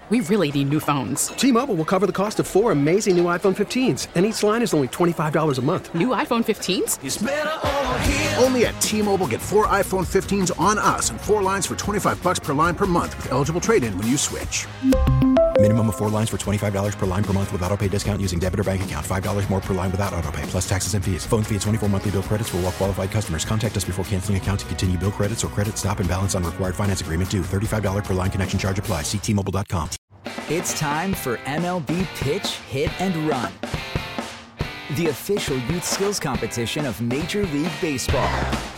We really need new phones. T-Mobile will cover the cost of 4 amazing new iPhone 15s, and each line is only $25 a month. New iPhone 15s? It's better over here. Only at T-Mobile, get 4 iPhone 15s on us and 4 lines for $25 per line per month with eligible trade-in when you switch. Minimum of 4 lines for $25 per line per month with autopay discount using debit or bank account. $5 more per line without autopay, plus taxes and fees. Phone fee at 24 monthly bill credits for well-qualified customers. Contact us before canceling account to continue bill credits or credit stop and balance on required finance agreement due. $35 per line connection charge applies. See T-Mobile.com. It's time for MLB Pitch, Hit, and Run, the official youth skills competition of Major League Baseball.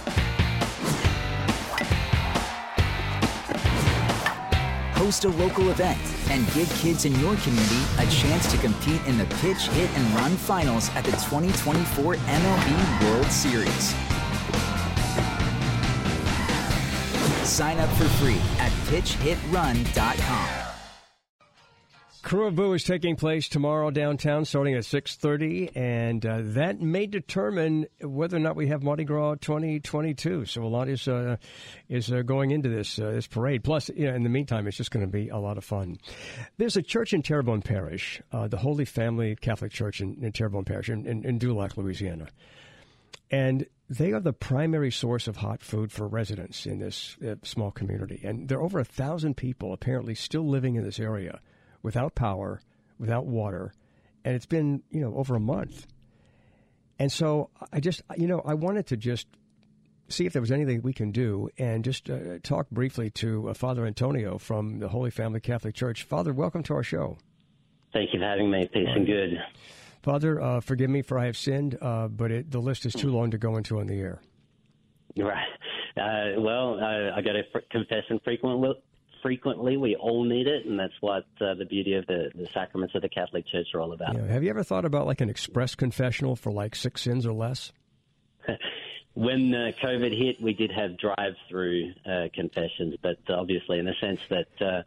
Host a local event and give kids in your community a chance to compete in the Pitch, Hit, and Run finals at the 2024 MLB World Series. Sign up for free at pitchhitrun.com. Caribou is taking place tomorrow downtown starting at 6:30, and that may determine whether or not we have Mardi Gras 2022. So a lot is going into this parade. Plus, in the meantime, it's just going to be a lot of fun. There's a church in Terrebonne Parish, the Holy Family Catholic Church in Terrebonne Parish in Dulac, Louisiana. And they are the primary source of hot food for residents in this small community. And there are over 1,000 people apparently still living in this area without power, without water, and it's been, over a month. And so I wanted to just see if there was anything we can do and just talk briefly to Father Antonio from the Holy Family Catholic Church. Father, welcome to our show. Thank you for having me. Peace and good. Father, forgive me for I have sinned, but the list is too long to go into on the air. Right. I got to confess frequently. We all need it, and that's what the beauty of the sacraments of the Catholic Church are all about. Have you ever thought about like an express confessional for like 6 sins or less? When COVID hit, we did have drive-through confessions, but obviously in the sense that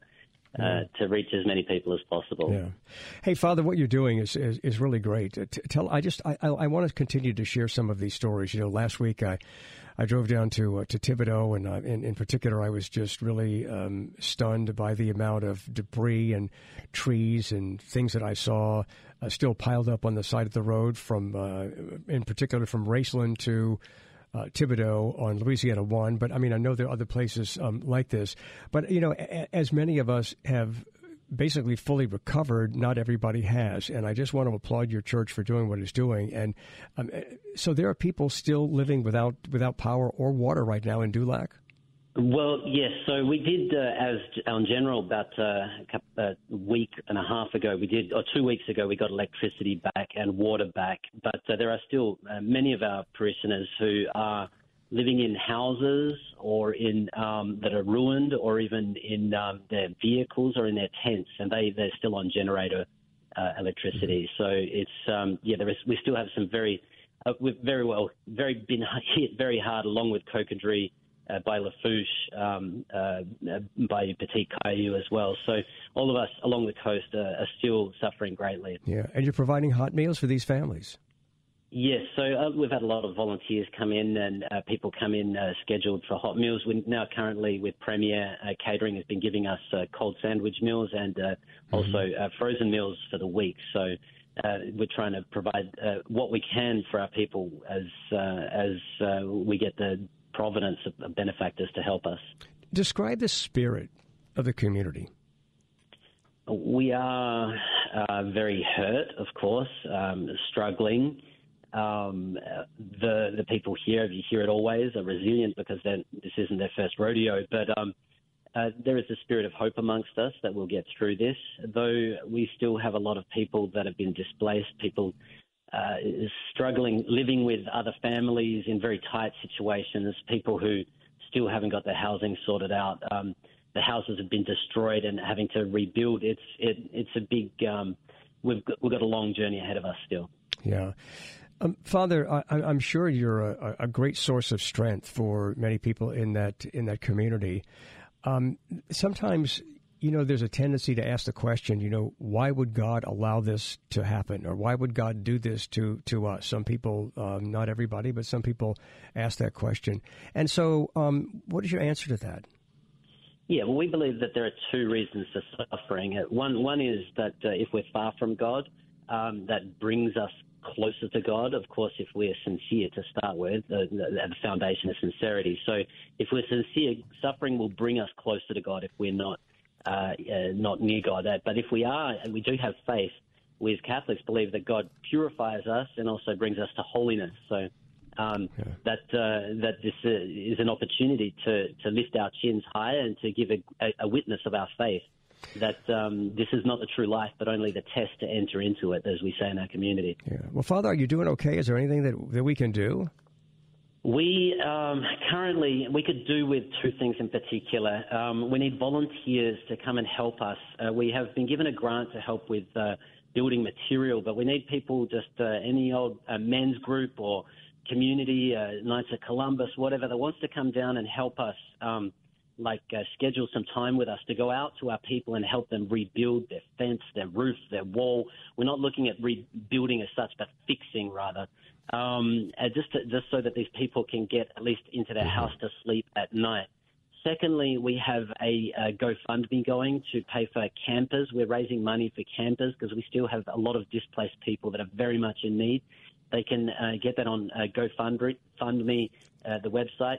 to reach as many people as possible. Yeah. Hey, Father, what you're doing is really great. I want to continue to share some of these stories. Last week I drove down to Thibodaux, and in particular, I was just really stunned by the amount of debris and trees and things that I saw still piled up on the side of the road in particular from Raceland to Thibodaux on Louisiana 1. But, I know there are other places like this. But, as many of us have basically fully recovered, not everybody has. And I just want to applaud your church for doing what it's doing. And so there are people still living without power or water right now in Dulac? Well, yes. So we did, as in general, about a week and a half ago, 2 weeks ago, we got electricity back and water back. But there are still many of our parishioners who are living in houses or in that are ruined, or even in their vehicles or in their tents, and they're still on generator electricity. So it's we still have some we've been hit very hard, along with Cocodrie, by Lafourche, by Petit Caillou as well. So all of us along the coast are still suffering greatly. Yeah, and you're providing hot meals for these families. Yes, so we've had a lot of volunteers come in, and people come in scheduled for hot meals. We're now currently with Premier Catering has been giving us cold sandwich meals and also frozen meals for the week. So we're trying to provide what we can for our people as we get the providence of benefactors to help us. Describe the spirit of the community. We are very hurt, of course, struggling. The people here, you hear it always, are resilient because this isn't their first rodeo. But there is a spirit of hope amongst us that we'll get through this, though we still have a lot of people that have been displaced, people struggling, living with other families in very tight situations, people who still haven't got their housing sorted out. The houses have been destroyed and having to rebuild. It's a big. We've got a long journey ahead of us still. Yeah. Father, I'm sure you're a great source of strength for many people in that community. Sometimes, there's a tendency to ask the question, why would God allow this to happen? Or why would God do this to us? Some people, not everybody, but some people ask that question. And so what is your answer to that? Yeah, well, we believe that there are two reasons for suffering. One is that if we're far from God, that brings us closer to God. Of course, if we're sincere to start with, the foundation is sincerity. So if we're sincere, suffering will bring us closer to God if we're not near God. But if we are, and we do have faith, we as Catholics believe that God purifies us and also brings us to holiness. So that this is an opportunity to lift our chins higher and to give a witness of our faith, that this is not the true life, but only the test to enter into it, as we say in our community. Yeah. Well, Father, are you doing okay? Is there anything that we can do? We currently, we could do with two things in particular. We need volunteers to come and help us. We have been given a grant to help with building material, but we need people, just any old men's group or community, Knights of Columbus, whatever, that wants to come down and help us, schedule some time with us to go out to our people and help them rebuild their fence, their roof, their wall. We're not looking at rebuilding as such, but fixing rather, just so that these people can get at least into their house to sleep at night. Secondly, we have a GoFundMe going to pay for campers. We're raising money for campers because we still have a lot of displaced people that are very much in need. They can get that on GoFundMe, the website.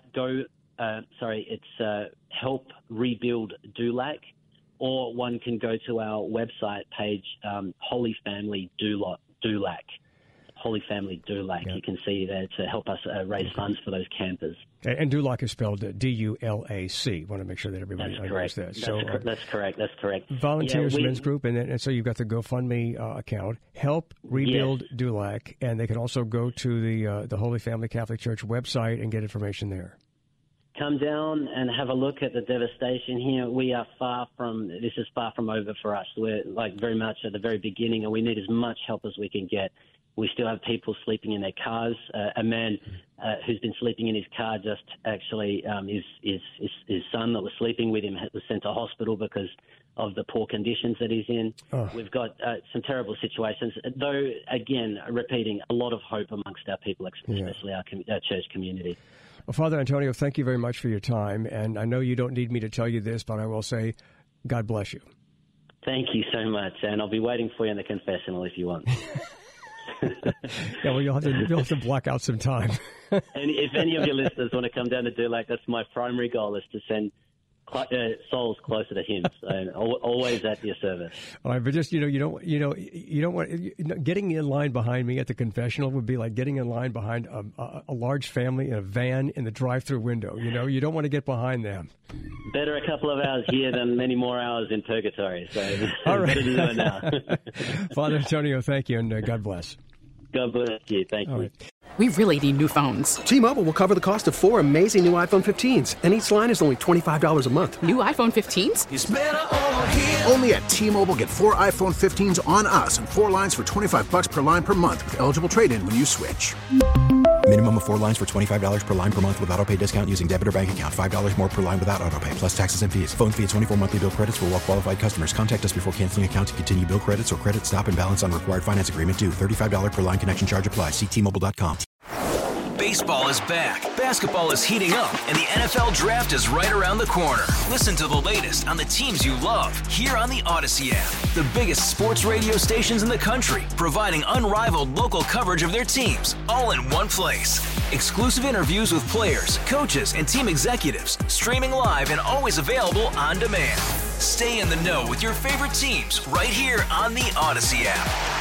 It's Help Rebuild Dulac, or one can go to our website page, Holy Family Dulac. Holy Family Dulac. Yeah. You can see there to help us raise funds for those campers. And Dulac is spelled D-U-L-A-C. Want to make sure that everybody knows that. That's correct. Volunteers Men's Group, and so you've got the GoFundMe account, Help Rebuild Dulac, and they can also go to the Holy Family Catholic Church website and get information there. Come down and have a look at the devastation here. This is far from over for us. We're very much at the very beginning, and we need as much help as we can get. We still have people sleeping in their cars. A man who's been sleeping in his car just actually, his son that was sleeping with him was sent to hospital because of the poor conditions that he's in. Oh. We've got some terrible situations, though, again, repeating, a lot of hope amongst our people, especially our church community. Well, Father Antonio, thank you very much for your time. And I know you don't need me to tell you this, but I will say, God bless you. Thank you so much. And I'll be waiting for you in the confessional if you want. Yeah, well, you'll have to block out some time. And if any of your listeners want to come down to Dulac, that's my primary goal, is to send souls closer to Him. So always at your service. All right, but just you don't want getting in line behind me at the confessional would be like getting in line behind a large family in a van in the drive-through window. You don't want to get behind them. Better a couple of hours here than many more hours in purgatory. So all right. Better to do it now. Father Antonio, thank you, and God bless. God bless you. Thank you. Right. We really need new phones. T-Mobile will cover the cost of 4 amazing new iPhone 15s, and each line is only $25 a month. New iPhone 15s? It's better over here. Only at T-Mobile, get 4 iPhone 15s on us and 4 lines for $25 per line per month with eligible trade-in when you switch. Minimum of 4 lines for $25 per line per month with autopay discount using debit or bank account. $5 more per line without autopay, plus taxes and fees. Phone fee at 24 monthly bill credits for well-qualified customers. Contact us before canceling account to continue bill credits or credit stop and balance on required finance agreement due. $35 per line connection charge applies. See T-Mobile.com. Baseball is back, basketball is heating up, and the NFL Draft is right around the corner. Listen to the latest on the teams you love here on the Odyssey app. The biggest sports radio stations in the country, providing unrivaled local coverage of their teams, all in one place. Exclusive interviews with players, coaches, and team executives, streaming live and always available on demand. Stay in the know with your favorite teams right here on the Odyssey app.